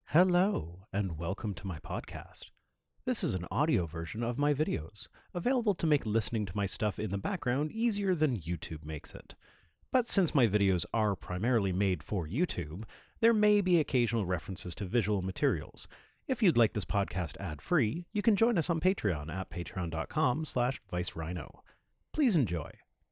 Hello, and welcome to my podcast. This is an audio version of my videos, available to make listening to my stuff in the background easier than YouTube makes it. But since my videos are primarily made for YouTube, there may be occasional references to visual materials. If you'd like this podcast ad-free, you can join us on Patreon at patreon.com/ViceRhino. Please enjoy.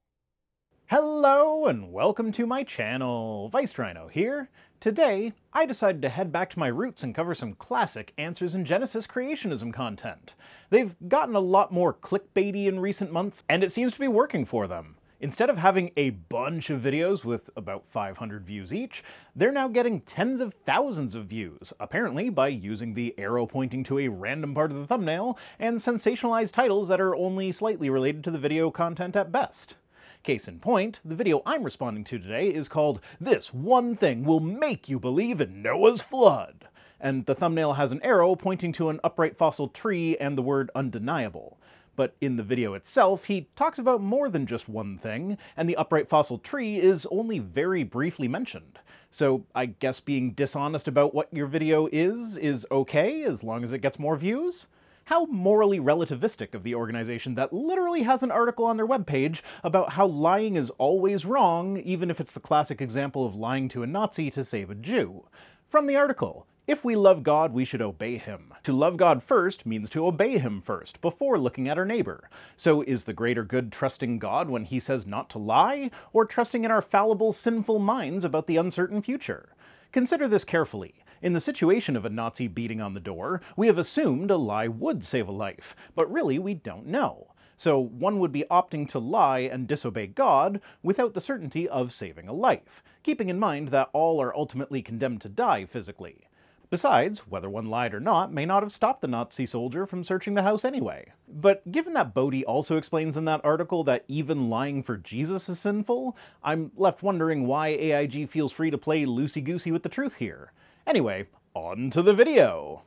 Hello, and welcome to my channel. ViceRhino here. Today, I decided to head back to my roots and cover some classic Answers in Genesis creationism content. They've gotten a lot more clickbaity in recent months, and it seems to be working for them. Instead of having a bunch of videos with about 500 views each, they're now getting tens of thousands of views, apparently by using the arrow pointing to a random part of the thumbnail and sensationalized titles that are only slightly related to the video content at best. Case in point, the video I'm responding to today is called "This One Thing Will Make You Believe in Noah's Flood," and the thumbnail has an arrow pointing to an upright fossil tree and the word undeniable. But in the video itself, he talks about more than just one thing, and the upright fossil tree is only very briefly mentioned. So I guess being dishonest about what your video is okay, as long as it gets more views? How morally relativistic of the organization that literally has an article on their webpage about how lying is always wrong, even if it's the classic example of lying to a Nazi to save a Jew. From the article, if we love God, we should obey him. To love God first means to obey him first, before looking at our neighbor. So is the greater good trusting God when he says not to lie, or trusting in our fallible, sinful minds about the uncertain future? Consider this carefully. In the situation of a Nazi beating on the door, we have assumed a lie would save a life, but really we don't know. So one would be opting to lie and disobey God without the certainty of saving a life, keeping in mind that all are ultimately condemned to die physically. Besides, whether one lied or not may not have stopped the Nazi soldier from searching the house anyway. But given that Bodie also explains in that article that even lying for Jesus is sinful, I'm left wondering why AIG feels free to play loosey-goosey with the truth here. Anyway, on to the video!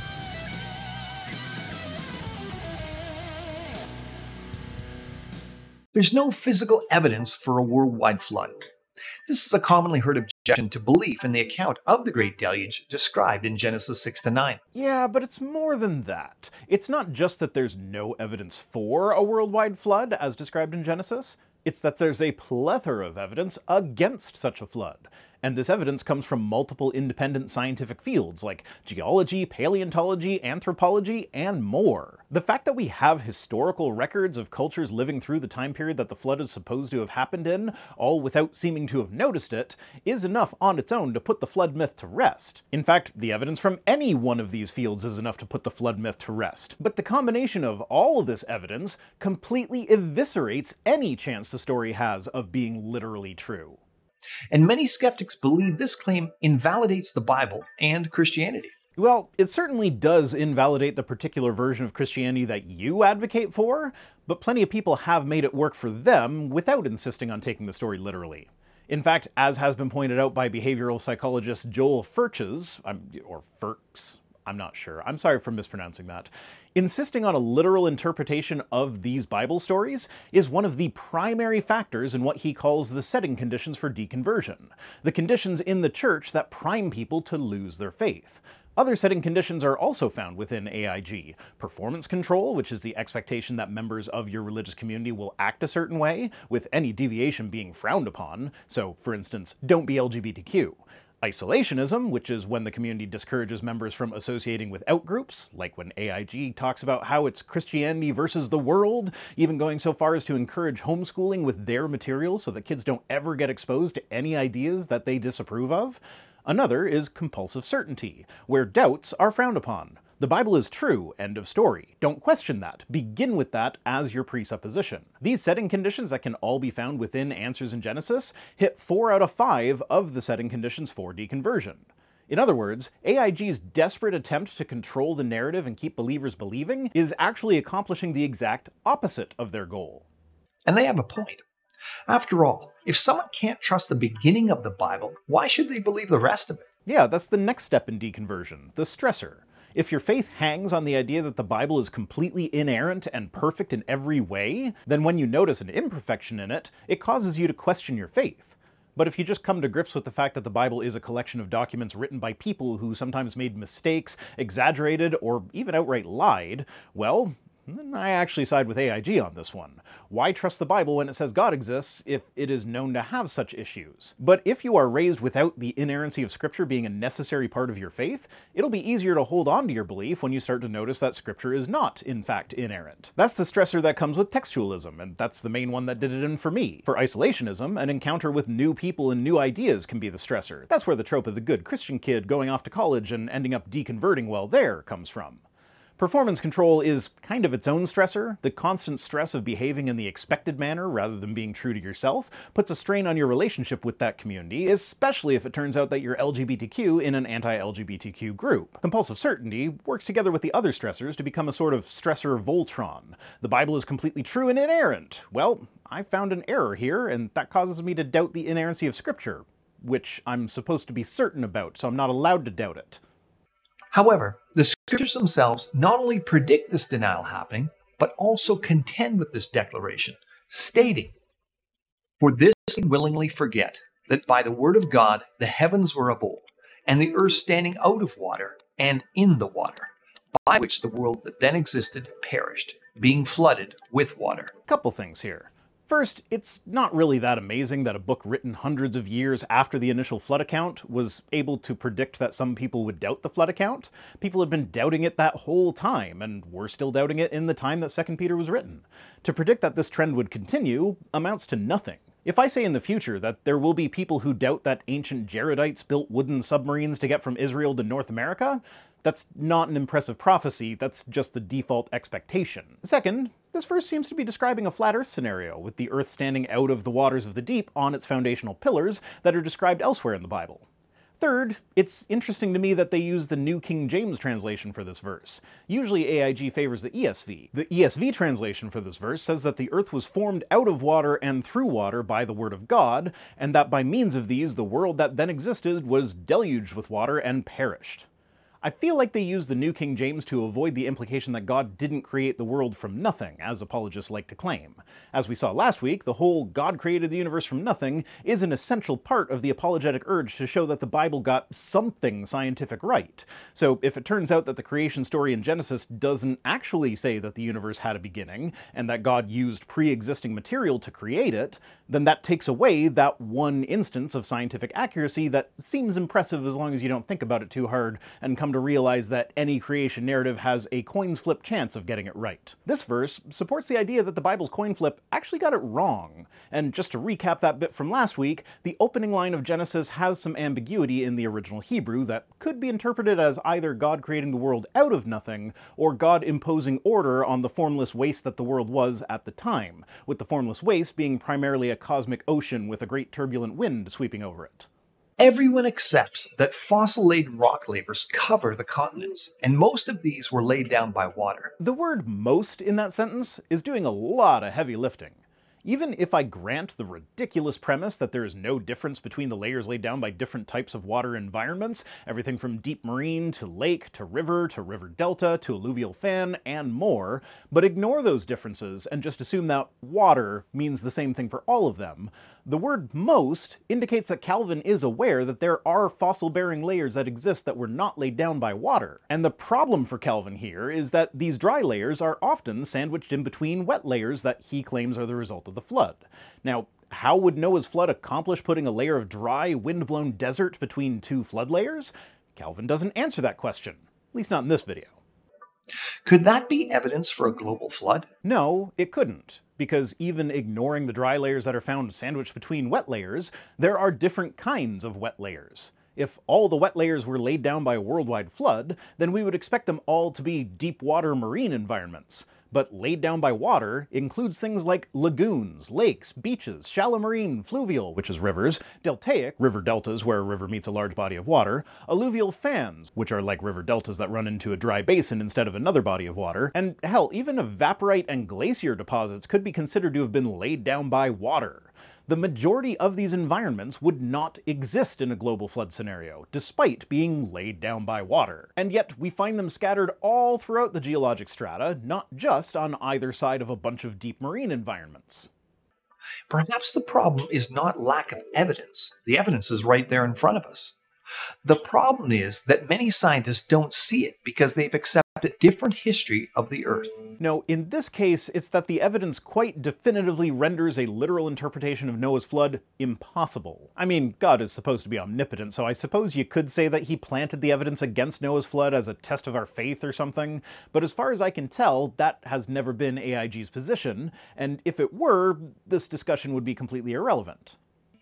There's no physical evidence for a worldwide flood. This is a commonly heard objection to belief in the account of the Great Deluge described in Genesis 6-9. Yeah, but it's more than that. It's not just that there's no evidence for a worldwide flood, as described in Genesis. It's that there's a plethora of evidence against such a flood. And this evidence comes from multiple independent scientific fields like geology, paleontology, anthropology, and more. The fact that we have historical records of cultures living through the time period that the flood is supposed to have happened in, all without seeming to have noticed it, is enough on its own to put the flood myth to rest. In fact, the evidence from any one of these fields is enough to put the flood myth to rest. But the combination of all of this evidence completely eviscerates any chance the story has of being literally true. And many skeptics believe this claim invalidates the Bible and Christianity. Well, it certainly does invalidate the particular version of Christianity that you advocate for, but plenty of people have made it work for them without insisting on taking the story literally. In fact, as has been pointed out by behavioral psychologist Joel Furches, or Furks, I'm not sure. I'm sorry for mispronouncing that. Insisting on a literal interpretation of these Bible stories is one of the primary factors in what he calls the setting conditions for deconversion, the conditions in the church that prime people to lose their faith. Other setting conditions are also found within AIG. Performance control, which is the expectation that members of your religious community will act a certain way, with any deviation being frowned upon. So, for instance, don't be LGBTQ. Isolationism, which is when the community discourages members from associating with outgroups, like when AIG talks about how it's Christianity versus the world, even going so far as to encourage homeschooling with their materials so that kids don't ever get exposed to any ideas that they disapprove of. Another is compulsive certainty, where doubts are frowned upon. The Bible is true, end of story. Don't question that. Begin with that as your presupposition. These setting conditions that can all be found within Answers in Genesis hit 4 out of 5 of the setting conditions for deconversion. In other words, AIG's desperate attempt to control the narrative and keep believers believing is actually accomplishing the exact opposite of their goal. And they have a point. After all, if someone can't trust the beginning of the Bible, why should they believe the rest of it? Yeah, that's the next step in deconversion, the stressor. If your faith hangs on the idea that the Bible is completely inerrant and perfect in every way, then when you notice an imperfection in it, it causes you to question your faith. But if you just come to grips with the fact that the Bible is a collection of documents written by people who sometimes made mistakes, exaggerated, or even outright lied, well, I actually side with AIG on this one. Why trust the Bible when it says God exists if it is known to have such issues? But if you are raised without the inerrancy of Scripture being a necessary part of your faith, it'll be easier to hold on to your belief when you start to notice that Scripture is not, in fact, inerrant. That's the stressor that comes with textualism, and that's the main one that did it in for me. For isolationism, an encounter with new people and new ideas can be the stressor. That's where the trope of the good Christian kid going off to college and ending up deconverting while there comes from. Performance control is kind of its own stressor. The constant stress of behaving in the expected manner rather than being true to yourself puts a strain on your relationship with that community, especially if it turns out that you're LGBTQ in an anti-LGBTQ group. Compulsive certainty works together with the other stressors to become a sort of stressor Voltron. The Bible is completely true and inerrant. Well, I found an error here, and that causes me to doubt the inerrancy of Scripture, which I'm supposed to be certain about, so I'm not allowed to doubt it. However, the scriptures themselves not only predict this denial happening, but also contend with this declaration, stating, "For this they willingly forget, that by the word of God the heavens were of old, and the earth standing out of water and in the water, by which the world that then existed perished, being flooded with water." Couple things here. First, it's not really that amazing that a book written hundreds of years after the initial flood account was able to predict that some people would doubt the flood account. People had been doubting it that whole time, and were still doubting it in the time that 2 Peter was written. To predict that this trend would continue amounts to nothing. If I say in the future that there will be people who doubt that ancient Jaredites built wooden submarines to get from Israel to North America, that's not an impressive prophecy, that's just the default expectation. Second, this verse seems to be describing a flat Earth scenario, with the Earth standing out of the waters of the deep on its foundational pillars that are described elsewhere in the Bible. Third, it's interesting to me that they use the New King James translation for this verse. Usually AIG favors the ESV. The ESV translation for this verse says that the earth was formed out of water and through water by the word of God, and that by means of these the world that then existed was deluged with water and perished. I feel like they use the New King James to avoid the implication that God didn't create the world from nothing, as apologists like to claim. As we saw last week, the whole God created the universe from nothing is an essential part of the apologetic urge to show that the Bible got something scientific right. So if it turns out that the creation story in Genesis doesn't actually say that the universe had a beginning, and that God used pre-existing material to create it, then that takes away that one instance of scientific accuracy that seems impressive as long as you don't think about it too hard and come to realize that any creation narrative has a coin's flip chance of getting it right. This verse supports the idea that the Bible's coin flip actually got it wrong. And just to recap that bit from last week, the opening line of Genesis has some ambiguity in the original Hebrew that could be interpreted as either God creating the world out of nothing, or God imposing order on the formless waste that the world was at the time, with the formless waste being primarily a cosmic ocean with a great turbulent wind sweeping over it. Everyone accepts that fossil-laid rock layers cover the continents, and most of these were laid down by water. The word most in that sentence is doing a lot of heavy lifting. Even if I grant the ridiculous premise that there is no difference between the layers laid down by different types of water environments, everything from deep marine to lake to river delta to alluvial fan and more, but ignore those differences and just assume that water means the same thing for all of them, the word most indicates that Calvin is aware that there are fossil-bearing layers that exist that were not laid down by water. And the problem for Calvin here is that these dry layers are often sandwiched in between wet layers that he claims are the result of the flood. Now, how would Noah's flood accomplish putting a layer of dry, wind-blown desert between two flood layers? Calvin doesn't answer that question, at least not in this video. Could that be evidence for a global flood? No, it couldn't, because even ignoring the dry layers that are found sandwiched between wet layers, there are different kinds of wet layers. If all the wet layers were laid down by a worldwide flood, then we would expect them all to be deep water marine environments. But laid down by water includes things like lagoons, lakes, beaches, shallow marine, fluvial, which is rivers, deltaic, river deltas where a river meets a large body of water, alluvial fans, which are like river deltas that run into a dry basin instead of another body of water, and hell, even evaporite and glacier deposits could be considered to have been laid down by water. The majority of these environments would not exist in a global flood scenario, despite being laid down by water. And yet, we find them scattered all throughout the geologic strata, not just on either side of a bunch of deep marine environments. Perhaps the problem is not lack of evidence. The evidence is right there in front of us. The problem is that many scientists don't see it because they've accepted a different history of the Earth. No, in this case, it's that the evidence quite definitively renders a literal interpretation of Noah's flood impossible. I mean, God is supposed to be omnipotent, so I suppose you could say that he planted the evidence against Noah's flood as a test of our faith or something, but as far as I can tell, that has never been AIG's position, and if it were, this discussion would be completely irrelevant.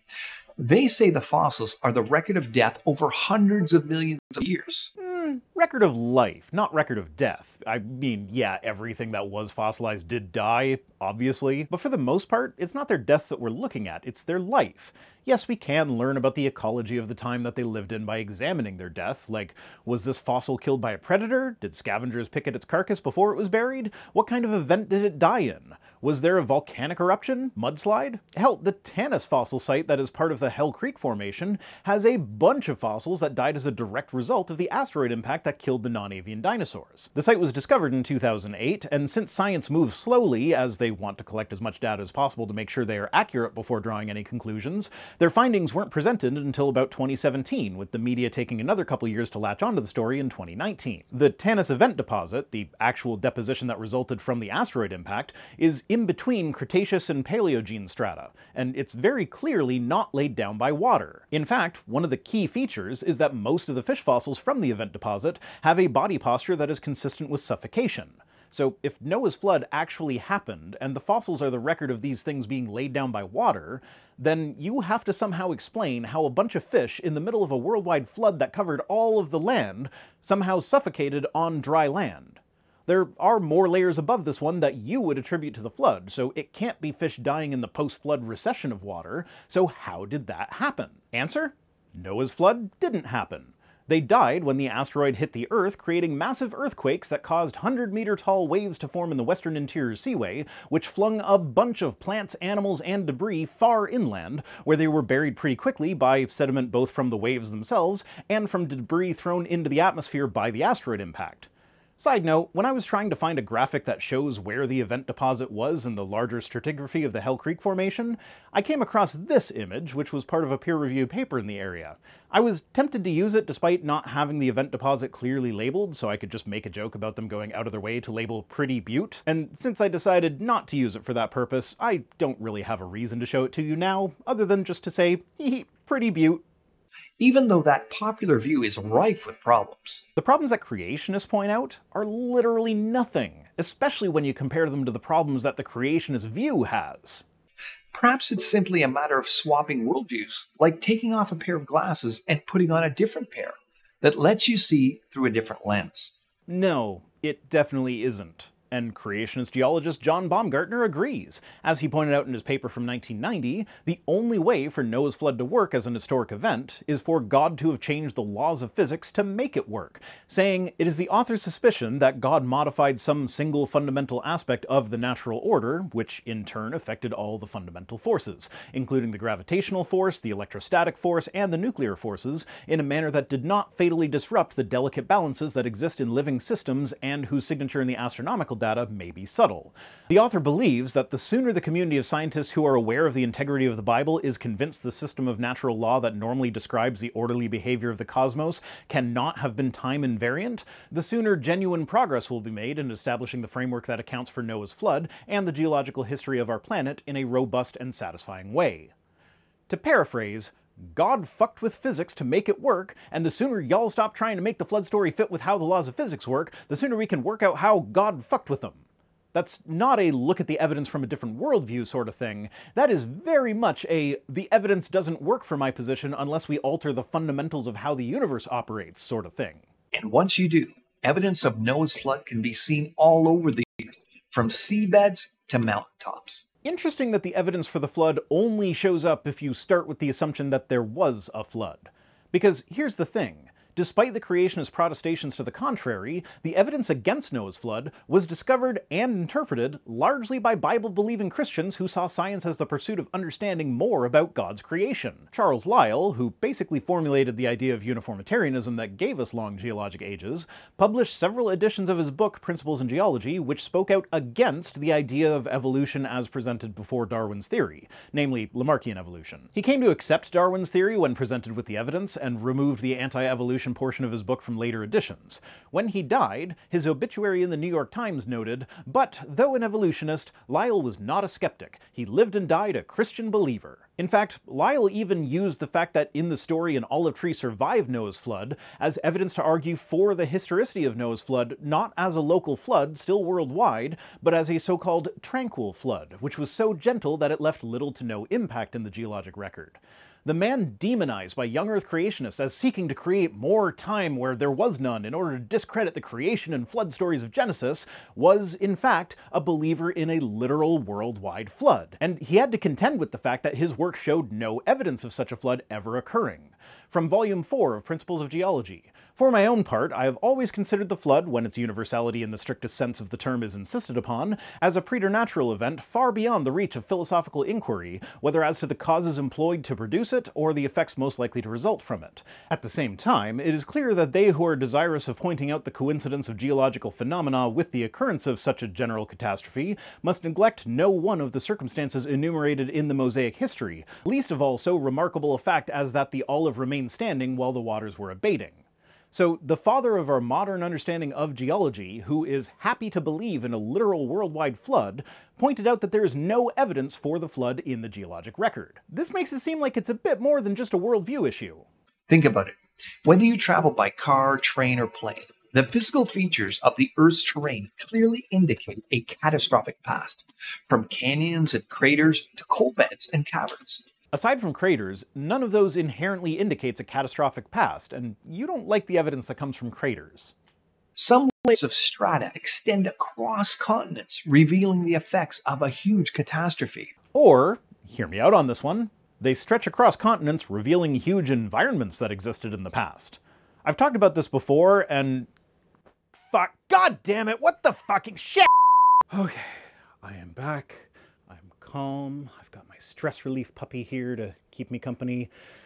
They say the fossils are the record of death over hundreds of millions of years. Record of life, not record of death. I mean, yeah, everything that was fossilized did die, obviously, but for the most part, it's not their deaths that we're looking at, it's their life. Yes, we can learn about the ecology of the time that they lived in by examining their death, like, was this fossil killed by a predator? Did scavengers pick at its carcass before it was buried? What kind of event did it die in? Was there a volcanic eruption? Mudslide? Hell, the Tanis fossil site that is part of the Hell Creek Formation has a bunch of fossils that died as a direct result of the asteroid impact that killed the non-avian dinosaurs. The site was discovered in 2008, and since science moves slowly, as they want to collect as much data as possible to make sure they are accurate before drawing any conclusions, their findings weren't presented until about 2017, with the media taking another couple years to latch onto the story in 2019. The Tanis event deposit, the actual deposition that resulted from the asteroid impact, is in between Cretaceous and Paleogene strata, and it's very clearly not laid down by water. In fact, one of the key features is that most of the fish fossils from the event deposit have a body posture that is consistent with suffocation. So if Noah's flood actually happened, and the fossils are the record of these things being laid down by water, then you have to somehow explain how a bunch of fish in the middle of a worldwide flood that covered all of the land somehow suffocated on dry land. There are more layers above this one that you would attribute to the flood, so it can't be fish dying in the post-flood recession of water, so how did that happen? Answer? Noah's flood didn't happen. They died when the asteroid hit the Earth, creating massive earthquakes that caused 100-meter-tall waves to form in the western interior seaway, which flung a bunch of plants, animals, and debris far inland, where they were buried pretty quickly by sediment both from the waves themselves and from debris thrown into the atmosphere by the asteroid impact. Side note, when I was trying to find a graphic that shows where the event deposit was in the larger stratigraphy of the Hell Creek Formation, I came across this image, which was part of a peer-reviewed paper in the area. I was tempted to use it despite not having the event deposit clearly labeled, so I could just make a joke about them going out of their way to label Pretty Butte, and since I decided not to use it for that purpose, I don't really have a reason to show it to you now, other than just to say, hee Pretty Butte. Even though that popular view is rife with problems. The problems that creationists point out are literally nothing, especially when you compare them to the problems that the creationist view has. Perhaps it's simply a matter of swapping worldviews, like taking off a pair of glasses and putting on a different pair that lets you see through a different lens. No, it definitely isn't. And creationist geologist John Baumgartner agrees. As he pointed out in his paper from 1990, the only way for Noah's flood to work as an historic event is for God to have changed the laws of physics to make it work, saying it is the author's suspicion that God modified some single fundamental aspect of the natural order, which in turn affected all the fundamental forces, including the gravitational force, the electrostatic force, and the nuclear forces, in a manner that did not fatally disrupt the delicate balances that exist in living systems and whose signature in the astronomical data may be subtle. The author believes that the sooner the community of scientists who are aware of the integrity of the Bible is convinced the system of natural law that normally describes the orderly behavior of the cosmos cannot have been time invariant, the sooner genuine progress will be made in establishing the framework that accounts for Noah's flood and the geological history of our planet in a robust and satisfying way. To paraphrase, God fucked with physics to make it work, and the sooner y'all stop trying to make the flood story fit with how the laws of physics work, the sooner we can work out how God fucked with them. That's not a look at the evidence from a different worldview sort of thing. That is very much a the evidence doesn't work for my position unless we alter the fundamentals of how the universe operates sort of thing. And once you do, evidence of Noah's flood can be seen all over the earth, from seabeds to mountaintops. Interesting that the evidence for the flood only shows up if you start with the assumption that there was a flood. Because here's the thing. Despite the creationist protestations to the contrary, the evidence against Noah's flood was discovered and interpreted largely by Bible-believing Christians who saw science as the pursuit of understanding more about God's creation. Charles Lyell, who basically formulated the idea of uniformitarianism that gave us long geologic ages, published several editions of his book Principles in Geology which spoke out against the idea of evolution as presented before Darwin's theory, namely Lamarckian evolution. He came to accept Darwin's theory when presented with the evidence and removed the anti-evolution portion of his book from later editions. When he died, his obituary in the New York Times noted, "But, though an evolutionist, Lyell was not a skeptic. He lived and died a Christian believer." In fact, Lyell even used the fact that in the story an olive tree survived Noah's flood as evidence to argue for the historicity of Noah's flood, not as a local flood, still worldwide, but as a so-called tranquil flood, which was so gentle that it left little to no impact in the geologic record. The man demonized by young Earth creationists as seeking to create more time where there was none in order to discredit the creation and flood stories of Genesis was, in fact, a believer in a literal worldwide flood. And he had to contend with the fact that his work showed no evidence of such a flood ever occurring. From Volume 4 of Principles of Geology. For my own part, I have always considered the flood, when its universality in the strictest sense of the term is insisted upon, as a preternatural event far beyond the reach of philosophical inquiry, whether as to the causes employed to produce it or the effects most likely to result from it. At the same time, it is clear that they who are desirous of pointing out the coincidence of geological phenomena with the occurrence of such a general catastrophe must neglect no one of the circumstances enumerated in the Mosaic history, least of all so remarkable a fact as that the olive remained standing while the waters were abating. So, the father of our modern understanding of geology, who is happy to believe in a literal worldwide flood, pointed out that there is no evidence for the flood in the geologic record. This makes it seem like it's a bit more than just a worldview issue. Think about it. Whether you travel by car, train, or plane, the physical features of the Earth's terrain clearly indicate a catastrophic past, from canyons and craters to coal beds and caverns. Aside from craters, none of those inherently indicates a catastrophic past, and you don't like the evidence that comes from craters. Some layers of strata extend across continents, revealing the effects of a huge catastrophe. Or, hear me out on this one, they stretch across continents, revealing huge environments that existed in the past. I've talked about this before, and... fuck, god damn it, what the fucking shit? Okay, I am back. I'm calm. I've got my stress relief puppy here to keep me company.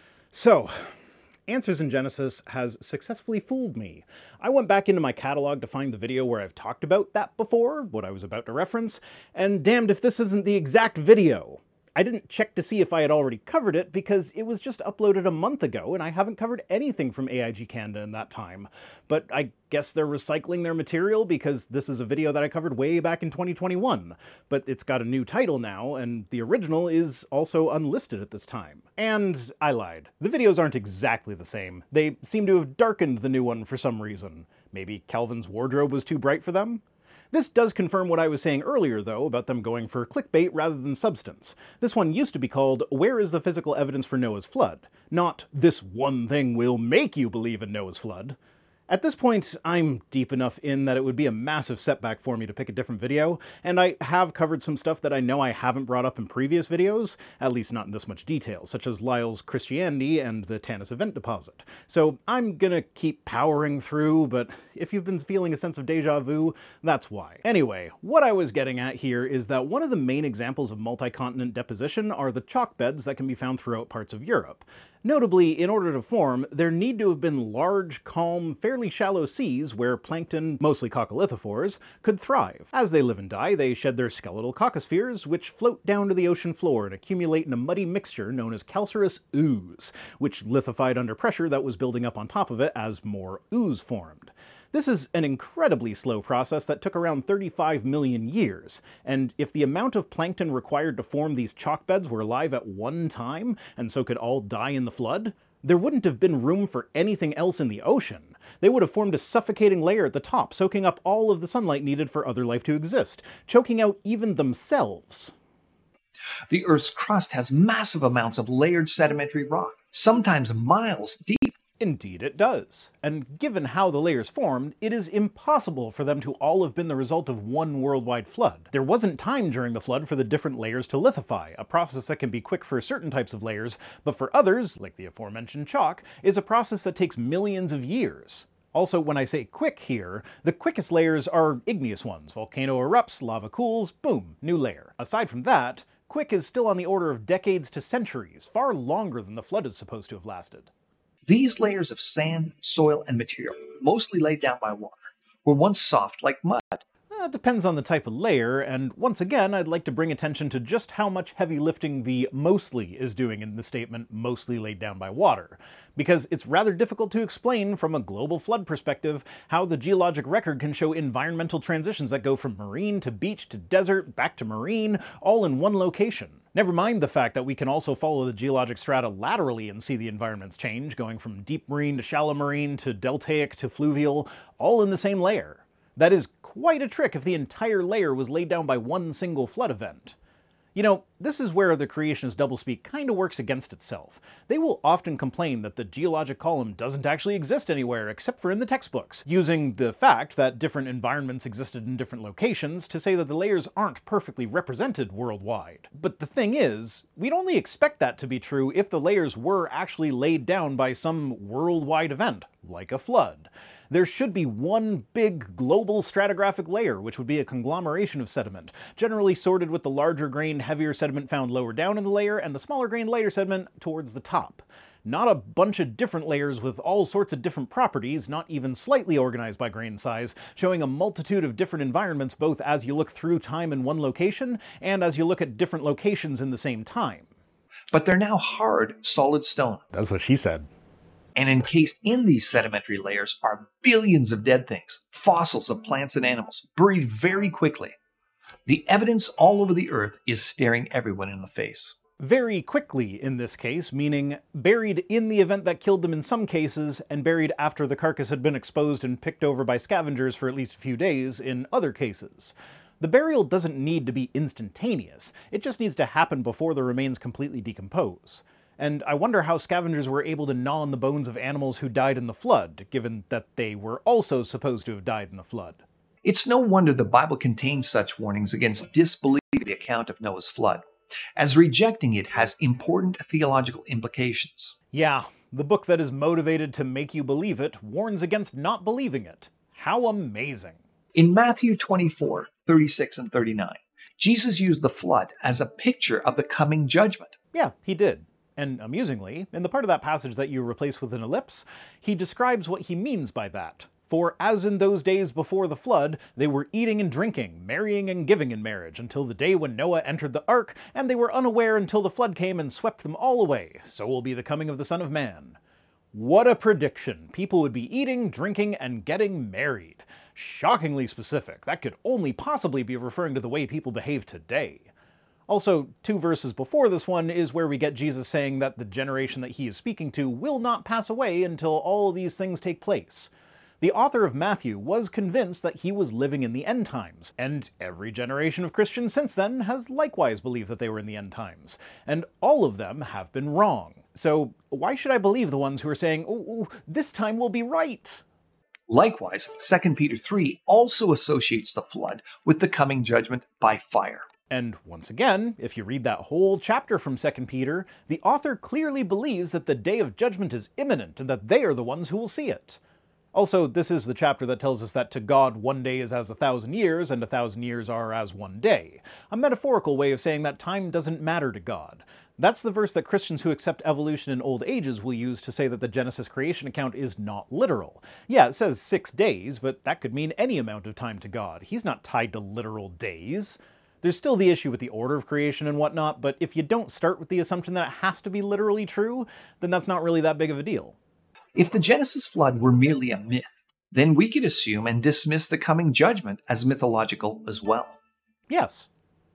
So, Answers in Genesis has successfully fooled me. I went back into my catalog to find the video where I've talked about that before, what I was about to reference, and damned if this isn't the exact video. I didn't check to see if I had already covered it because it was just uploaded a month ago and I haven't covered anything from AIG Canada in that time. But I guess they're recycling their material because this is a video that I covered way back in 2021. But it's got a new title now and the original is also unlisted at this time. And I lied. The videos aren't exactly the same. They seem to have darkened the new one for some reason. Maybe Calvin's wardrobe was too bright for them? This does confirm what I was saying earlier, though, about them going for clickbait rather than substance. This one used to be called, Where is the Physical Evidence for Noah's Flood? Not, This one thing will make you believe in Noah's Flood. At this point, I'm deep enough in that it would be a massive setback for me to pick a different video, and I have covered some stuff that I know I haven't brought up in previous videos, at least not in this much detail, such as Lyell's Christianity and the Tanis Event Deposit. So I'm gonna keep powering through, but if you've been feeling a sense of deja vu, that's why. Anyway, what I was getting at here is that one of the main examples of multi-continent deposition are the chalk beds that can be found throughout parts of Europe. Notably, in order to form, there need to have been large, calm, fairly shallow seas where plankton, mostly coccolithophores, could thrive. As they live and die, they shed their skeletal coccospheres, which float down to the ocean floor and accumulate in a muddy mixture known as calcareous ooze, which lithified under pressure that was building up on top of it as more ooze formed. This is an incredibly slow process that took around 35 million years, and if the amount of plankton required to form these chalk beds were alive at one time, and so could all die in the flood, there wouldn't have been room for anything else in the ocean. They would have formed a suffocating layer at the top, soaking up all of the sunlight needed for other life to exist, choking out even themselves. The Earth's crust has massive amounts of layered sedimentary rock, sometimes miles deep. Indeed it does. And given how the layers formed, it is impossible for them to all have been the result of one worldwide flood. There wasn't time during the flood for the different layers to lithify, a process that can be quick for certain types of layers, but for others, like the aforementioned chalk, is a process that takes millions of years. Also, when I say quick here, the quickest layers are igneous ones. Volcano erupts, lava cools, boom, new layer. Aside from that, quick is still on the order of decades to centuries, far longer than the flood is supposed to have lasted. These layers of sand, soil, and material, mostly laid down by water, were once soft like mud. It depends on the type of layer, and once again, I'd like to bring attention to just how much heavy lifting the mostly is doing in the statement mostly laid down by water, because it's rather difficult to explain from a global flood perspective how the geologic record can show environmental transitions that go from marine to beach to desert, back to marine, all in one location. Never mind the fact that we can also follow the geologic strata laterally and see the environments change, going from deep marine to shallow marine to deltaic to fluvial, all in the same layer. That is quite a trick if the entire layer was laid down by one single flood event. You know, this is where the creationist doublespeak kinda works against itself. They will often complain that the geologic column doesn't actually exist anywhere except for in the textbooks, using the fact that different environments existed in different locations to say that the layers aren't perfectly represented worldwide. But the thing is, we'd only expect that to be true if the layers were actually laid down by some worldwide event, like a flood. There should be one big global stratigraphic layer, which would be a conglomeration of sediment, generally sorted with the larger grained, heavier sediment found lower down in the layer and the smaller grained, lighter sediment towards the top. Not a bunch of different layers with all sorts of different properties, not even slightly organized by grain size, showing a multitude of different environments both as you look through time in one location and as you look at different locations in the same time. But they're now hard, solid stone. That's what she said. And encased in these sedimentary layers are billions of dead things, fossils of plants and animals, buried very quickly. The evidence all over the earth is staring everyone in the face. Very quickly in this case, meaning buried in the event that killed them in some cases, and buried after the carcass had been exposed and picked over by scavengers for at least a few days in other cases. The burial doesn't need to be instantaneous, it just needs to happen before the remains completely decompose. And I wonder how scavengers were able to gnaw on the bones of animals who died in the flood, given that they were also supposed to have died in the flood. It's no wonder the Bible contains such warnings against disbelieving the account of Noah's flood, as rejecting it has important theological implications. Yeah, the book that is motivated to make you believe it warns against not believing it. How amazing. In Matthew 24, 36 and 39, Jesus used the flood as a picture of the coming judgment. Yeah, he did. And amusingly, in the part of that passage that you replace with an ellipse, he describes what he means by that. For as in those days before the flood, they were eating and drinking, marrying and giving in marriage, until the day when Noah entered the ark, and they were unaware until the flood came and swept them all away. So will be the coming of the Son of Man. What a prediction! People would be eating, drinking, and getting married. Shockingly specific. That could only possibly be referring to the way people behave today. Also, 2 verses before this one is where we get Jesus saying that the generation that he is speaking to will not pass away until all of these things take place. The author of Matthew was convinced that he was living in the end times, and every generation of Christians since then has likewise believed that they were in the end times, and all of them have been wrong. So why should I believe the ones who are saying, oh, this time we'll be right? Likewise, 2 Peter 3 also associates the flood with the coming judgment by fire. And once again, if you read that whole chapter from 2 Peter, the author clearly believes that the day of judgment is imminent and that they are the ones who will see it. Also, this is the chapter that tells us that to God 1 day is as 1,000 years, and 1,000 years are as 1 day. A metaphorical way of saying that time doesn't matter to God. That's the verse that Christians who accept evolution in old ages will use to say that the Genesis creation account is not literal. Yeah, it says 6 days, but that could mean any amount of time to God. He's not tied to literal days. There's still the issue with the order of creation and whatnot, but if you don't start with the assumption that it has to be literally true, then that's not really that big of a deal. If the Genesis flood were merely a myth, then we could assume and dismiss the coming judgment as mythological as well. Yes.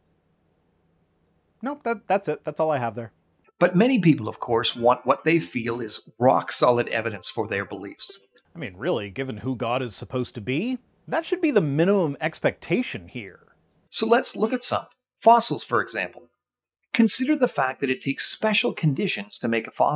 No, that's it. That's all I have there. But many people, of course, want what they feel is rock-solid evidence for their beliefs. I mean, really, given who God is supposed to be, that should be the minimum expectation here. So let's look at some. Fossils, for example. Consider the fact that it takes special conditions to make a fossil.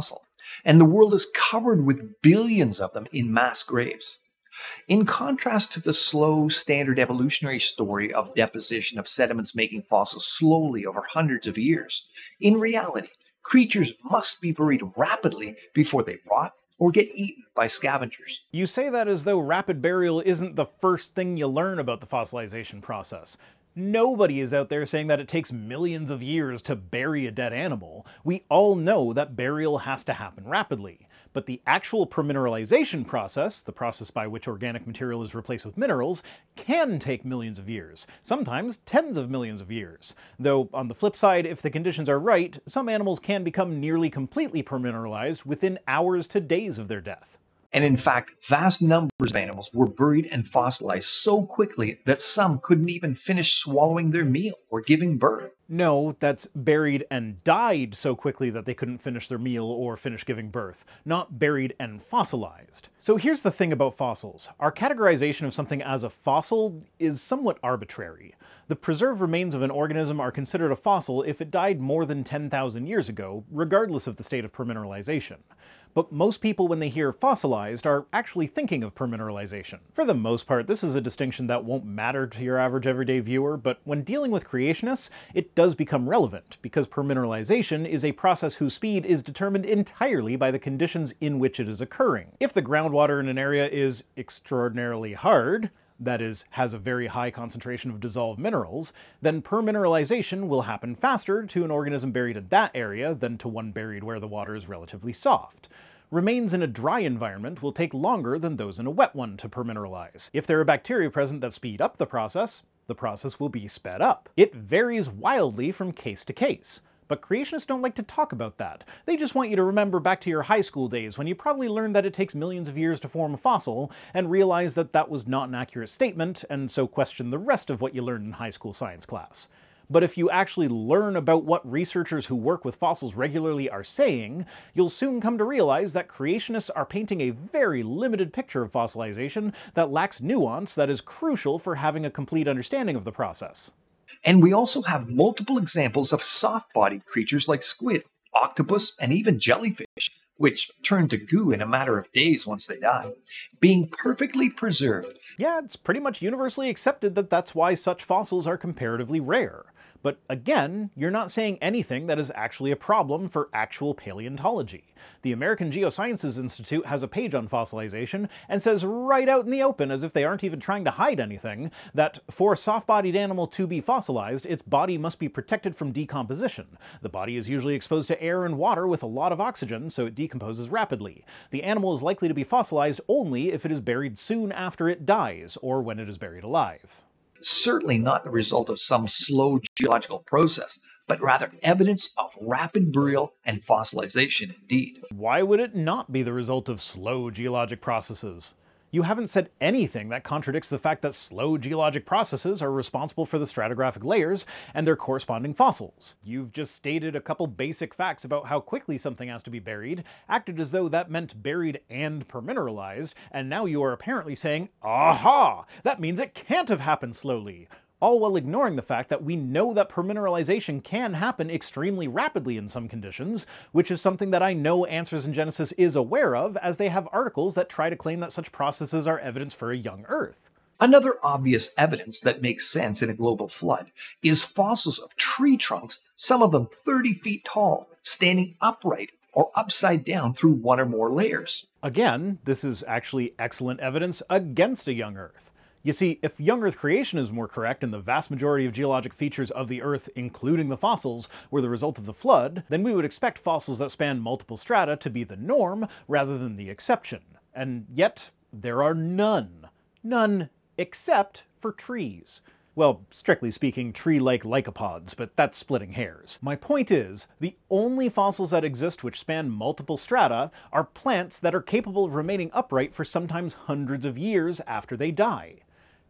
and the world is covered with billions of them in mass graves. In contrast to the slow, standard evolutionary story of deposition of sediments making fossils slowly over hundreds of years, in reality, creatures must be buried rapidly before they rot or get eaten by scavengers. You say that as though rapid burial isn't the first thing you learn about the fossilization process. Nobody is out there saying that it takes millions of years to bury a dead animal. We all know that burial has to happen rapidly. But the actual permineralization process, the process by which organic material is replaced with minerals, can take millions of years, sometimes tens of millions of years. Though, on the flip side, if the conditions are right, some animals can become nearly completely permineralized within hours to days of their death. And in fact, vast numbers of animals were buried and fossilized so quickly that some couldn't even finish swallowing their meal or giving birth. No, that's buried and died so quickly that they couldn't finish their meal or finish giving birth, not buried and fossilized. So here's the thing about fossils. Our categorization of something as a fossil is somewhat arbitrary. The preserved remains of an organism are considered a fossil if it died more than 10,000 years ago, regardless of the state of permineralization. But most people, when they hear fossilized, are actually thinking of permineralization. For the most part, this is a distinction that won't matter to your average everyday viewer, but when dealing with creationists, it does become relevant, because permineralization is a process whose speed is determined entirely by the conditions in which it is occurring. If the groundwater in an area is extraordinarily hard, that is, has a very high concentration of dissolved minerals, then permineralization will happen faster to an organism buried in that area than to one buried where the water is relatively soft. Remains in a dry environment will take longer than those in a wet one to permineralize. If there are bacteria present that speed up the process will be sped up. It varies wildly from case to case. But creationists don't like to talk about that. They just want you to remember back to your high school days when you probably learned that it takes millions of years to form a fossil, and realize that that was not an accurate statement, and so question the rest of what you learned in high school science class. But if you actually learn about what researchers who work with fossils regularly are saying, you'll soon come to realize that creationists are painting a very limited picture of fossilization that lacks nuance that is crucial for having a complete understanding of the process. And we also have multiple examples of soft-bodied creatures like squid, octopus, and even jellyfish, which turn to goo in a matter of days once they die, being perfectly preserved. Yeah, it's pretty much universally accepted that that's why such fossils are comparatively rare. But again, you're not saying anything that is actually a problem for actual paleontology. The American Geosciences Institute has a page on fossilization and says right out in the open, as if they aren't even trying to hide anything, that for a soft-bodied animal to be fossilized, its body must be protected from decomposition. The body is usually exposed to air and water with a lot of oxygen, so it decomposes rapidly. The animal is likely to be fossilized only if it is buried soon after it dies, or when it is buried alive. Certainly not the result of some slow geological process, but rather evidence of rapid burial and fossilization indeed. Why would it not be the result of slow geologic processes? You haven't said anything that contradicts the fact that slow geologic processes are responsible for the stratigraphic layers and their corresponding fossils. You've just stated a couple basic facts about how quickly something has to be buried, acted as though that meant buried and permineralized, and now you are apparently saying, aha! That means it can't have happened slowly! All while ignoring the fact that we know that permineralization can happen extremely rapidly in some conditions, which is something that I know Answers in Genesis is aware of, as they have articles that try to claim that such processes are evidence for a young Earth. Another obvious evidence that makes sense in a global flood is fossils of tree trunks, some of them 30 feet tall, standing upright or upside down through one or more layers. Again, this is actually excellent evidence against a young Earth. You see, if young Earth creationism were correct and the vast majority of geologic features of the Earth, including the fossils, were the result of the flood, then we would expect fossils that span multiple strata to be the norm rather than the exception. And yet, there are none. None except for trees. Well, strictly speaking, tree-like lycopods, but that's splitting hairs. My point is, the only fossils that exist which span multiple strata are plants that are capable of remaining upright for sometimes hundreds of years after they die.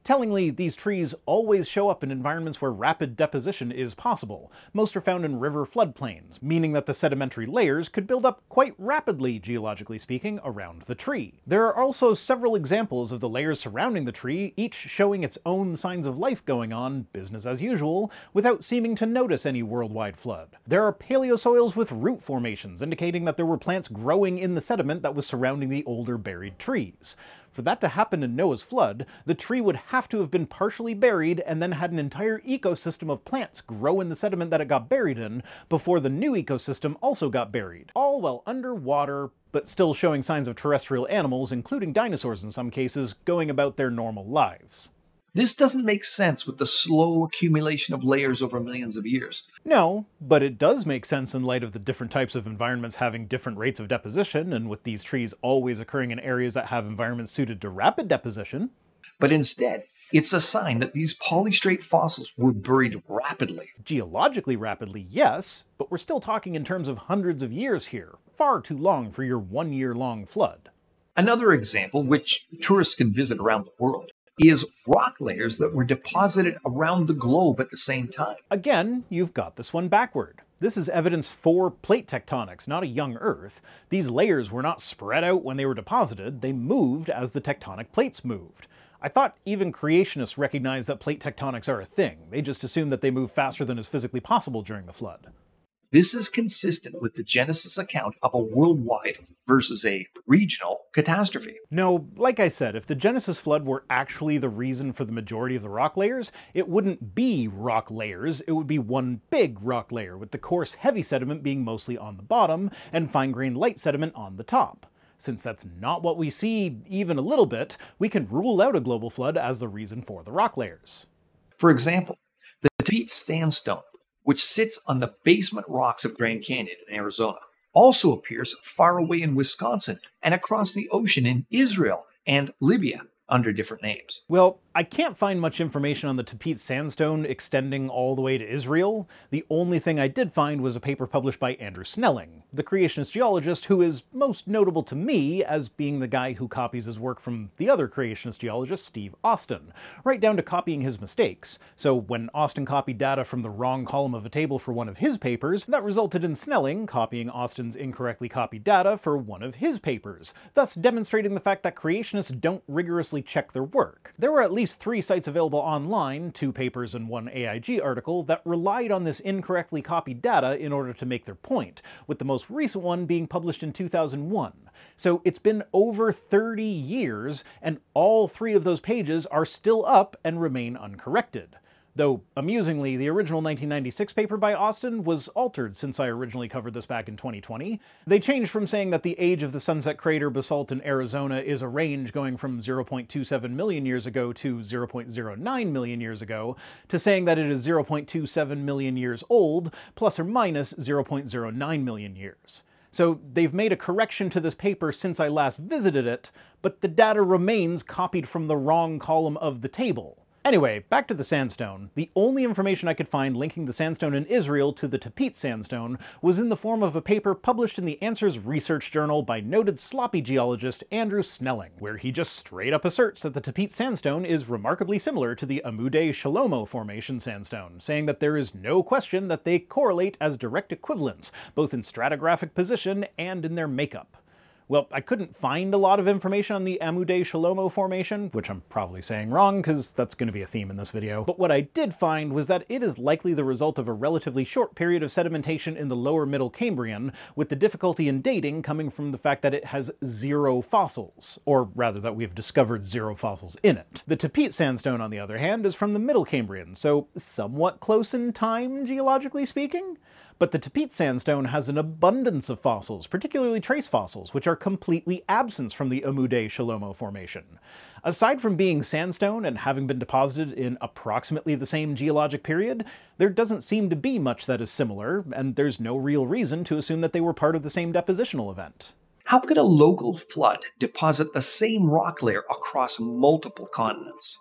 Tellingly, these trees always show up in environments where rapid deposition is possible. Most are found in river floodplains, meaning that the sedimentary layers could build up quite rapidly, geologically speaking, around the tree. There are also several examples of the layers surrounding the tree, each showing its own signs of life going on, business as usual, without seeming to notice any worldwide flood. There are paleosoils with root formations, indicating that there were plants growing in the sediment that was surrounding the older buried trees. For that to happen in Noah's flood, the tree would have to have been partially buried and then had an entire ecosystem of plants grow in the sediment that it got buried in before the new ecosystem also got buried, all while underwater, but still showing signs of terrestrial animals, including dinosaurs in some cases, going about their normal lives. This doesn't make sense with the slow accumulation of layers over millions of years. No, but it does make sense in light of the different types of environments having different rates of deposition, and with these trees always occurring in areas that have environments suited to rapid deposition. But instead, it's a sign that these polystrate fossils were buried rapidly. Geologically rapidly, yes, but we're still talking in terms of hundreds of years here, far too long for your one-year-long flood. Another example, which tourists can visit around the world, is rock layers that were deposited around the globe at the same time. Again, you've got this one backward. This is evidence for plate tectonics, not a young Earth. These layers were not spread out when they were deposited, they moved as the tectonic plates moved. I thought even creationists recognized that plate tectonics are a thing. They just assume that they move faster than is physically possible during the flood. This is consistent with the Genesis account of a worldwide versus a regional catastrophe. No, like I said, if the Genesis flood were actually the reason for the majority of the rock layers, it wouldn't be rock layers, it would be one big rock layer, with the coarse, heavy sediment being mostly on the bottom and fine-grained light sediment on the top. Since that's not what we see even a little bit, we can rule out a global flood as the reason for the rock layers. For example, the Tepete Sandstone, which sits on the basement rocks of Grand Canyon in Arizona, also appears far away in Wisconsin and across the ocean in Israel and Libya under different names. Well, I can't find much information on the Tepete Sandstone extending all the way to Israel. The only thing I did find was a paper published by Andrew Snelling, the creationist geologist who is most notable to me as being the guy who copies his work from the other creationist geologist, Steve Austin, right down to copying his mistakes. So when Austin copied data from the wrong column of a table for one of his papers, that resulted in Snelling copying Austin's incorrectly copied data for one of his papers, thus demonstrating the fact that creationists don't rigorously check their work. There were at least 3 sites available online, 2 papers and 1 AIG article, that relied on this incorrectly copied data in order to make their point, with the most recent one being published in 2001. So it's been over 30 years, and all 3 of those pages are still up and remain uncorrected. Though, amusingly, the original 1996 paper by Austin was altered since I originally covered this back in 2020. They changed from saying that the age of the Sunset Crater basalt in Arizona is a range going from 0.27 million years ago to 0.09 million years ago, to saying that it is 0.27 million years old, plus or minus 0.09 million years. So they've made a correction to this paper since I last visited it, but the data remains copied from the wrong column of the table. Anyway, back to the sandstone. The only information I could find linking the sandstone in Israel to the Tepete Sandstone was in the form of a paper published in the Answers Research Journal by noted sloppy geologist Andrew Snelling, where he just straight up asserts that the Tepete Sandstone is remarkably similar to the Amude Shalomo Formation sandstone, saying that there is no question that they correlate as direct equivalents, both in stratigraphic position and in their makeup. Well, I couldn't find a lot of information on the Amude Shalomo Formation, which I'm probably saying wrong because that's going to be a theme in this video, but what I did find was that it is likely the result of a relatively short period of sedimentation in the lower Middle Cambrian, with the difficulty in dating coming from the fact that it has 0 fossils, or rather that we have discovered 0 fossils in it. The Tepete Sandstone, on the other hand, is from the Middle Cambrian, so somewhat close in time, geologically speaking? But the Tepete Sandstone has an abundance of fossils, particularly trace fossils, which are completely absent from the Amude Shalomo Formation. Aside from being sandstone and having been deposited in approximately the same geologic period, there doesn't seem to be much that is similar, and there's no real reason to assume that they were part of the same depositional event. How could a local flood deposit the same rock layer across multiple continents?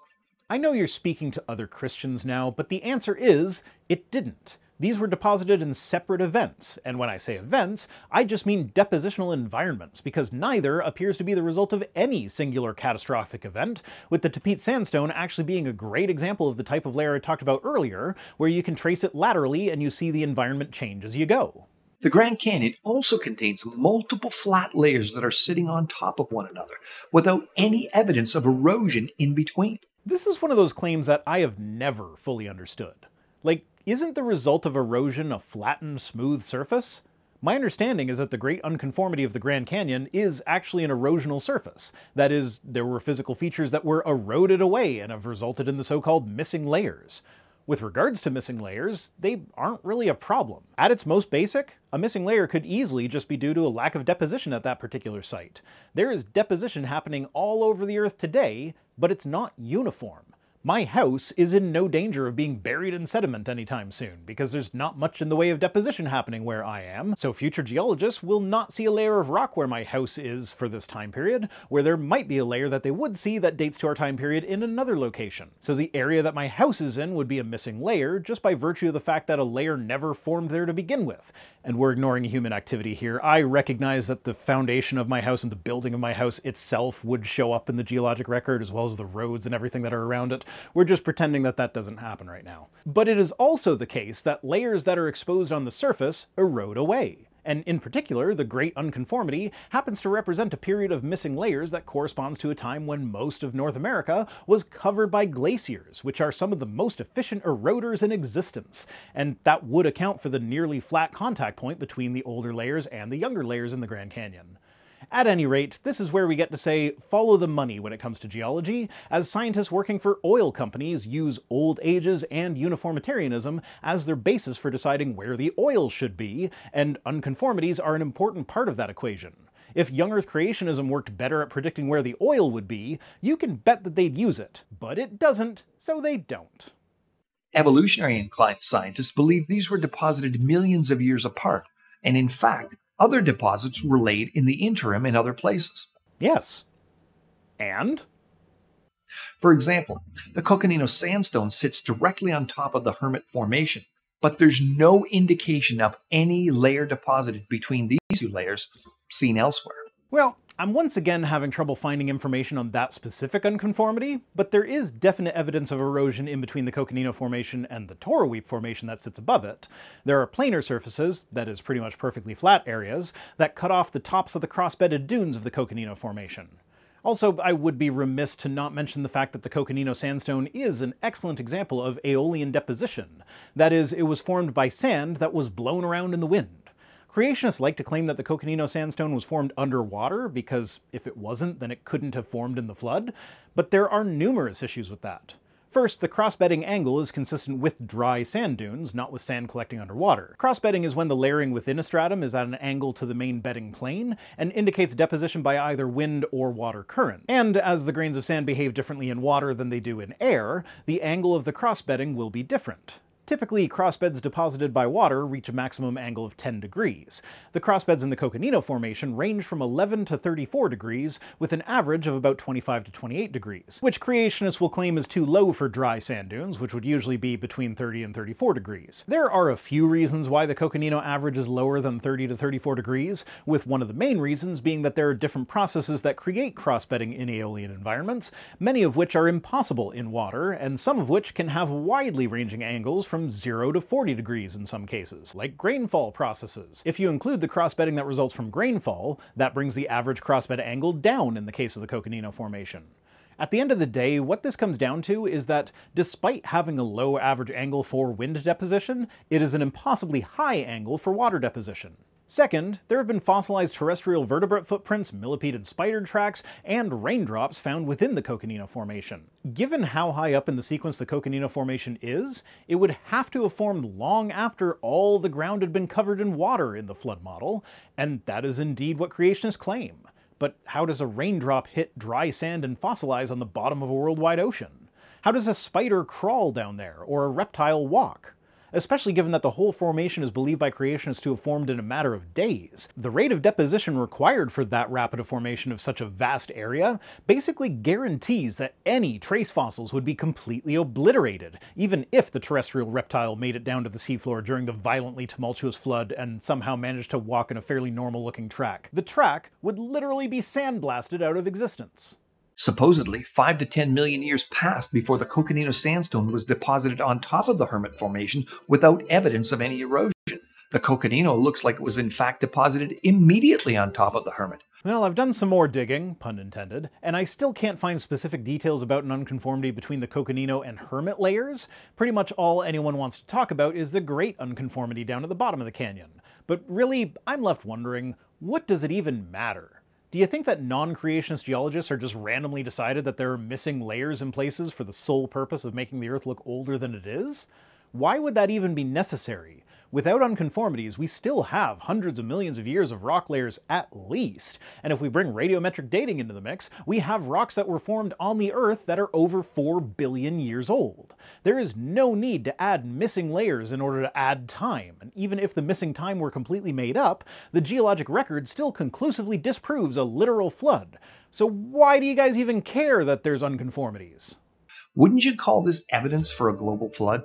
I know you're speaking to other Christians now, but the answer is, it didn't. These were deposited in separate events, and when I say events, I just mean depositional environments, because neither appears to be the result of any singular catastrophic event, with the Tapete Sandstone actually being a great example of the type of layer I talked about earlier, where you can trace it laterally and you see the environment change as you go. The Grand Canyon also contains multiple flat layers that are sitting on top of one another, without any evidence of erosion in between. This is one of those claims that I have never fully understood. Like, isn't the result of erosion a flattened, smooth surface? My understanding is that the great unconformity of the Grand Canyon is actually an erosional surface. That is, there were physical features that were eroded away and have resulted in the so-called missing layers. With regards to missing layers, they aren't really a problem. At its most basic, a missing layer could easily just be due to a lack of deposition at that particular site. There is deposition happening all over the Earth today, but it's not uniform. My house is in no danger of being buried in sediment anytime soon, because there's not much in the way of deposition happening where I am, so future geologists will not see a layer of rock where my house is for this time period, where there might be a layer that they would see that dates to our time period in another location. So the area that my house is in would be a missing layer, just by virtue of the fact that a layer never formed there to begin with. And we're ignoring human activity here. I recognize that the foundation of my house and the building of my house itself would show up in the geologic record, as well as the roads and everything that are around it. We're just pretending that that doesn't happen right now. But it is also the case that layers that are exposed on the surface erode away. And in particular, the Great Unconformity happens to represent a period of missing layers that corresponds to a time when most of North America was covered by glaciers, which are some of the most efficient eroders in existence. And that would account for the nearly flat contact point between the older layers and the younger layers in the Grand Canyon. At any rate, this is where we get to say, follow the money when it comes to geology, as scientists working for oil companies use old ages and uniformitarianism as their basis for deciding where the oil should be, and unconformities are an important part of that equation. If young Earth creationism worked better at predicting where the oil would be, you can bet that they'd use it. But it doesn't, so they don't. Evolutionary inclined scientists believe these were deposited millions of years apart, and in fact, other deposits were laid in the interim in other places. Yes. And? For example, the Coconino Sandstone sits directly on top of the Hermit Formation, but there's no indication of any layer deposited between these two layers seen elsewhere. Well, I'm once again having trouble finding information on that specific unconformity, but there is definite evidence of erosion in between the Coconino Formation and the Toroweap Formation that sits above it. There are planar surfaces, that is pretty much perfectly flat areas, that cut off the tops of the cross-bedded dunes of the Coconino Formation. Also, I would be remiss to not mention the fact that the Coconino Sandstone is an excellent example of aeolian deposition. That is, it was formed by sand that was blown around in the wind. Creationists like to claim that the Coconino Sandstone was formed underwater, because if it wasn't, then it couldn't have formed in the flood, but there are numerous issues with that. First, the cross-bedding angle is consistent with dry sand dunes, not with sand collecting underwater. Cross-bedding is when the layering within a stratum is at an angle to the main bedding plane, and indicates deposition by either wind or water current. And as the grains of sand behave differently in water than they do in air, the angle of the cross-bedding will be different. Typically, crossbeds deposited by water reach a maximum angle of 10 degrees. The crossbeds in the Coconino Formation range from 11 to 34 degrees, with an average of about 25 to 28 degrees, which creationists will claim is too low for dry sand dunes, which would usually be between 30 and 34 degrees. There are a few reasons why the Coconino average is lower than 30 to 34 degrees, with one of the main reasons being that there are different processes that create crossbedding in aeolian environments, many of which are impossible in water, and some of which can have widely ranging angles from 0 to 40 degrees in some cases, like grainfall processes. If you include the crossbedding that results from grainfall, that brings the average crossbed angle down in the case of the Coconino Formation. At the end of the day, what this comes down to is that, despite having a low average angle for wind deposition, it is an impossibly high angle for water deposition. Second, there have been fossilized terrestrial vertebrate footprints, millipede spider tracks, and raindrops found within the Coconino Formation. Given how high up in the sequence the Coconino Formation is, it would have to have formed long after all the ground had been covered in water in the flood model, and that is indeed what creationists claim. But how does a raindrop hit dry sand and fossilize on the bottom of a worldwide ocean? How does a spider crawl down there, or a reptile walk? especially given that the whole formation is believed by creationists to have formed in a matter of days. The rate of deposition required for that rapid a formation of such a vast area basically guarantees that any trace fossils would be completely obliterated, even if the terrestrial reptile made it down to the seafloor during the violently tumultuous flood and somehow managed to walk in a fairly normal-looking track. The track would literally be sandblasted out of existence. Supposedly, 5 to 10 million years passed before the Coconino sandstone was deposited on top of the Hermit Formation without evidence of any erosion. The Coconino looks like it was in fact deposited immediately on top of the Hermit. Well, I've done some more digging, pun intended, and I still can't find specific details about an unconformity between the Coconino and Hermit layers. Pretty much all anyone wants to talk about is the Great Unconformity down at the bottom of the canyon. But really, I'm left wondering, what does it even matter? Do you think that non-creationist geologists are just randomly decided that there are missing layers in places for the sole purpose of making the Earth look older than it is? Why would that even be necessary? Without unconformities, we still have hundreds of millions of years of rock layers at least, and if we bring radiometric dating into the mix, we have rocks that were formed on the Earth that are over 4 billion years old. There is no need to add missing layers in order to add time, and even if the missing time were completely made up, the geologic record still conclusively disproves a literal flood. So why do you guys even care that there's unconformities? Wouldn't you call this evidence for a global flood?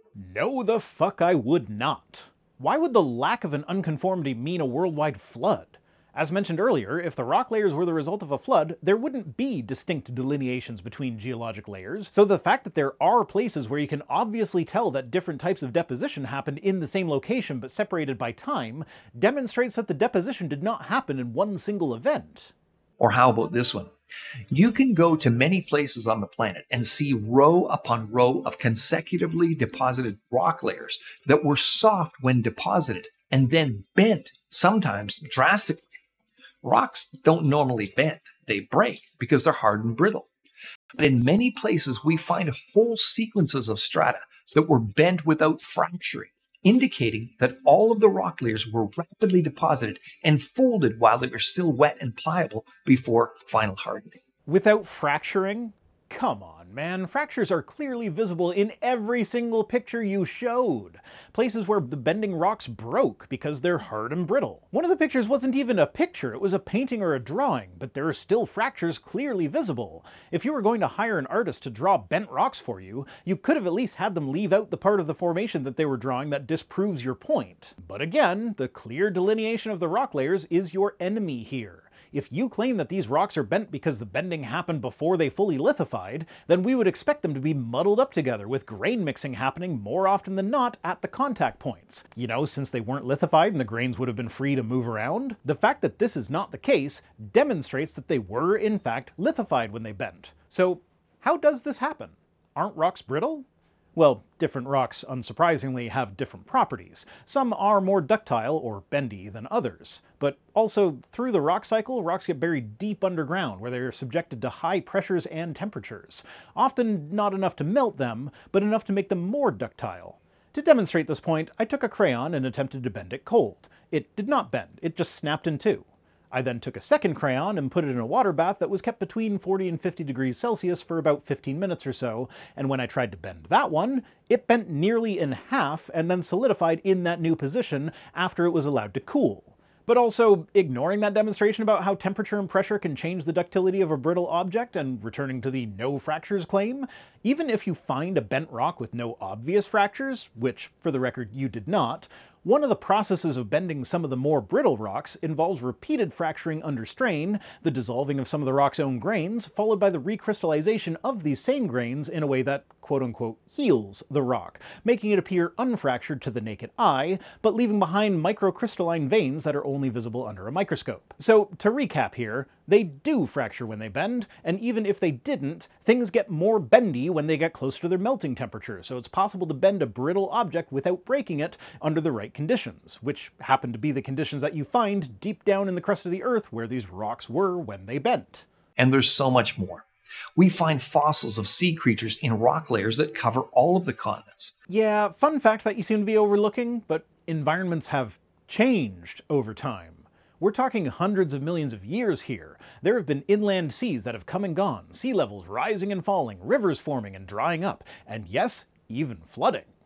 No, the fuck I would not. Why would the lack of an unconformity mean a worldwide flood? As mentioned earlier, if the rock layers were the result of a flood, there wouldn't be distinct delineations between geologic layers, so the fact that there are places where you can obviously tell that different types of deposition happened in the same location but separated by time demonstrates that the deposition did not happen in one single event. Or how about this one? You can go to many places on the planet and see row upon row of consecutively deposited rock layers that were soft when deposited and then bent, sometimes drastically. Rocks don't normally bend, they break because they're hard and brittle. But in many places we find whole sequences of strata that were bent without fracturing, indicating that all of the rock layers were rapidly deposited and folded while they were still wet and pliable before final hardening. Without fracturing? Come on, man. Fractures are clearly visible in every single picture you showed. Places where the bending rocks broke because they're hard and brittle. One of the pictures wasn't even a picture, it was a painting or a drawing, but there are still fractures clearly visible. If you were going to hire an artist to draw bent rocks for you, you could have at least had them leave out the part of the formation that they were drawing that disproves your point. But again, the clear delineation of the rock layers is your enemy here. If you claim that these rocks are bent because the bending happened before they fully lithified, then we would expect them to be muddled up together, with grain mixing happening more often than not at the contact points. You know, since they weren't lithified and the grains would have been free to move around? The fact that this is not the case demonstrates that they were in fact lithified when they bent. So, how does this happen? Aren't rocks brittle? Well, different rocks, unsurprisingly, have different properties. Some are more ductile, or bendy, than others. But also, through the rock cycle, rocks get buried deep underground, where they are subjected to high pressures and temperatures. Often not enough to melt them, but enough to make them more ductile. To demonstrate this point, I took a crayon and attempted to bend it cold. It did not bend, it just snapped in two. I then took a second crayon and put it in a water bath that was kept between 40 and 50 degrees Celsius for about 15 minutes or so, and when I tried to bend that one, it bent nearly in half and then solidified in that new position after it was allowed to cool. But also, ignoring that demonstration about how temperature and pressure can change the ductility of a brittle object and returning to the no fractures claim, even if you find a bent rock with no obvious fractures, which, for the record, you did not, one of the processes of bending some of the more brittle rocks involves repeated fracturing under strain, the dissolving of some of the rock's own grains, followed by the recrystallization of these same grains in a way that quote-unquote heals the rock, making it appear unfractured to the naked eye, but leaving behind microcrystalline veins that are only visible under a microscope. So, to recap here, they do fracture when they bend, and even if they didn't, things get more bendy when they get closer to their melting temperature, so it's possible to bend a brittle object without breaking it under the right conditions, which happen to be the conditions that you find deep down in the crust of the Earth where these rocks were when they bent. And there's so much more. We find fossils of sea creatures in rock layers that cover all of the continents. Yeah, fun fact that you seem to be overlooking, but environments have changed over time. We're talking hundreds of millions of years here. There have been inland seas that have come and gone, sea levels rising and falling, rivers forming and drying up, and yes, even flooding.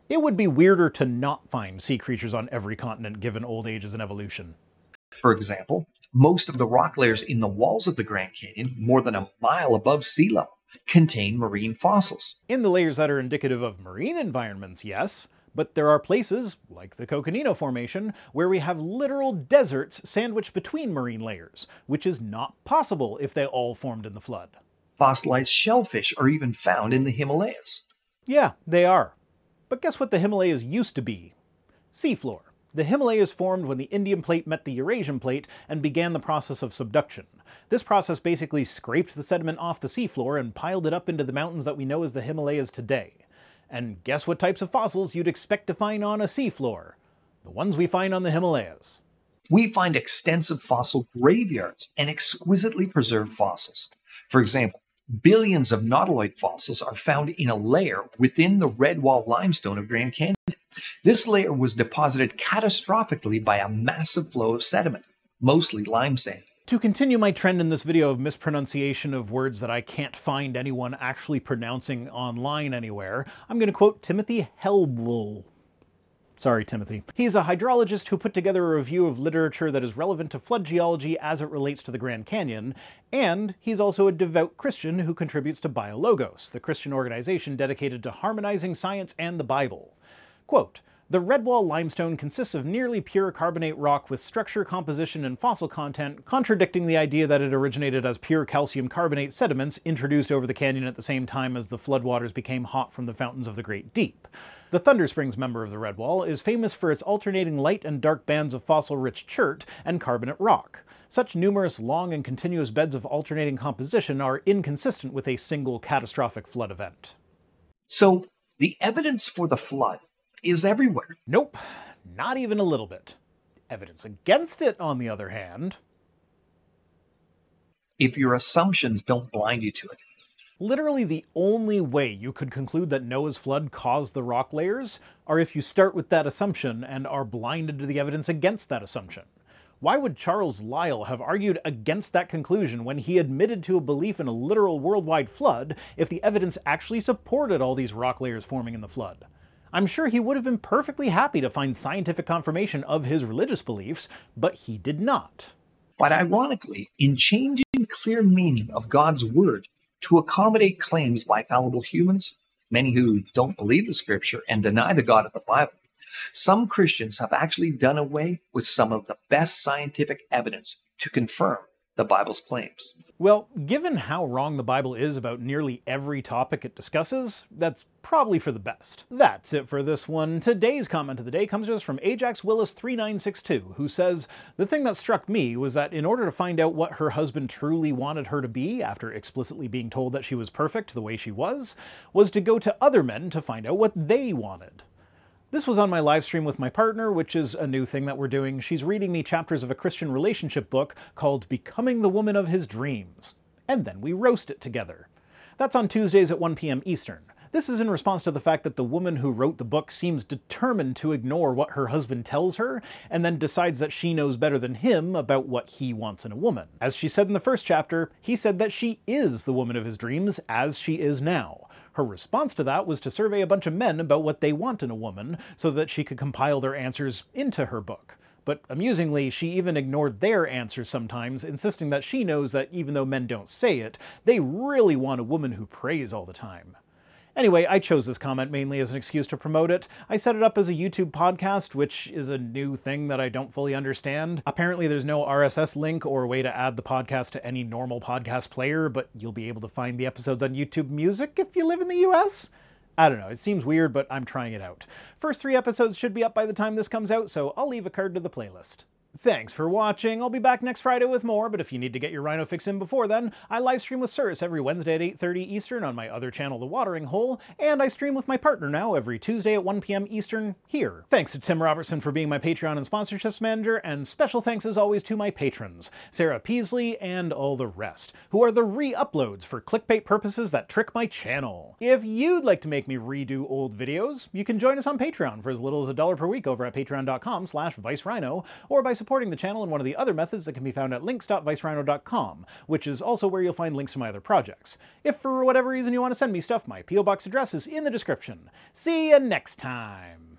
It would be weirder to not find sea creatures on every continent given old ages and evolution. For example, most of the rock layers in the walls of the Grand Canyon, more than a mile above sea level, contain marine fossils. In the layers that are indicative of marine environments, yes, but there are places, like the Coconino Formation, where we have literal deserts sandwiched between marine layers, which is not possible if they all formed in the flood. Fossilized shellfish are even found in the Himalayas. Yeah, they are. But guess what the Himalayas used to be? Seafloor. The Himalayas formed when the Indian Plate met the Eurasian Plate and began the process of subduction. This process basically scraped the sediment off the seafloor and piled it up into the mountains that we know as the Himalayas today. And guess what types of fossils you'd expect to find on a seafloor? The ones we find on the Himalayas. We find extensive fossil graveyards and exquisitely preserved fossils. For example, billions of nautiloid fossils are found in a layer within the Redwall limestone of Grand Canyon. This layer was deposited catastrophically by a massive flow of sediment, mostly lime sand. To continue my trend in this video of mispronunciation of words that I can't find anyone actually pronouncing online anywhere, I'm going to quote Timothy Helbl. Sorry, Timothy. He's a hydrologist who put together a review of literature that is relevant to flood geology as it relates to the Grand Canyon, and he's also a devout Christian who contributes to BioLogos, the Christian organization dedicated to harmonizing science and the Bible. Quote, "The Redwall limestone consists of nearly pure carbonate rock with structure, composition, and fossil content, contradicting the idea that it originated as pure calcium carbonate sediments introduced over the canyon at the same time as the floodwaters became hot from the fountains of the Great Deep. The Thunder Springs member of the Redwall is famous for its alternating light and dark bands of fossil-rich chert and carbonate rock. Such numerous long and continuous beds of alternating composition are inconsistent with a single catastrophic flood event." So, the evidence for the flood is everywhere. Nope, not even a little bit. Evidence against it, on the other hand. If your assumptions don't blind you to it. Literally the only way you could conclude that Noah's flood caused the rock layers are if you start with that assumption and are blinded to the evidence against that assumption. Why would Charles Lyell have argued against that conclusion when he admitted to a belief in a literal worldwide flood if the evidence actually supported all these rock layers forming in the flood? I'm sure he would have been perfectly happy to find scientific confirmation of his religious beliefs, but he did not. But ironically, in changing the clear meaning of God's word to accommodate claims by fallible humans, many who don't believe the scripture and deny the God of the Bible, some Christians have actually done away with some of the best scientific evidence to confirm the Bible's claims. Well, given how wrong the Bible is about nearly every topic it discusses, that's probably for the best. That's it for this one. Today's comment of the day comes to us from Ajax Willis 3962, who says, "The thing that struck me was that in order to find out what her husband truly wanted her to be, after explicitly being told that she was perfect the way she was to go to other men to find out what they wanted." This was on my live stream with my partner, which is a new thing that we're doing. She's reading me chapters of a Christian relationship book called Becoming the Woman of His Dreams. And then we roast it together. That's on Tuesdays at 1 p.m. Eastern. This is in response to the fact that the woman who wrote the book seems determined to ignore what her husband tells her, and then decides that she knows better than him about what he wants in a woman. As she said in the first chapter, he said that she is the woman of his dreams as she is now. Her response to that was to survey a bunch of men about what they want in a woman, so that she could compile their answers into her book. But amusingly, she even ignored their answers sometimes, insisting that she knows that even though men don't say it, they really want a woman who prays all the time. Anyway, I chose this comment mainly as an excuse to promote it. I set it up as a YouTube podcast, which is a new thing that I don't fully understand. Apparently there's no RSS link or way to add the podcast to any normal podcast player, but you'll be able to find the episodes on YouTube Music if you live in the US? I don't know, it seems weird, but I'm trying it out. First 3 episodes should be up by the time this comes out, so I'll leave a card to the playlist. Thanks for watching. I'll be back next Friday with more, but if you need to get your Rhino fix in before then, I live stream with Cirrus every Wednesday at 8:30 Eastern on my other channel, The Watering Hole, and I stream with my partner now every Tuesday at 1 p.m. Eastern here. Thanks to Tim Robertson for being my Patreon and sponsorships manager, and special thanks as always to my patrons, Sarah Peasley and all the rest, who are the re-uploads for clickbait purposes that trick my channel. If you'd like to make me redo old videos, you can join us on Patreon for as little as $1 per week over at patreon.com/ViceRhino, or by supporting the channel in one of the other methods that can be found at links.vicerhino.com, which is also where you'll find links to my other projects. If for whatever reason you want to send me stuff, my P.O. Box address is in the description. See you next time!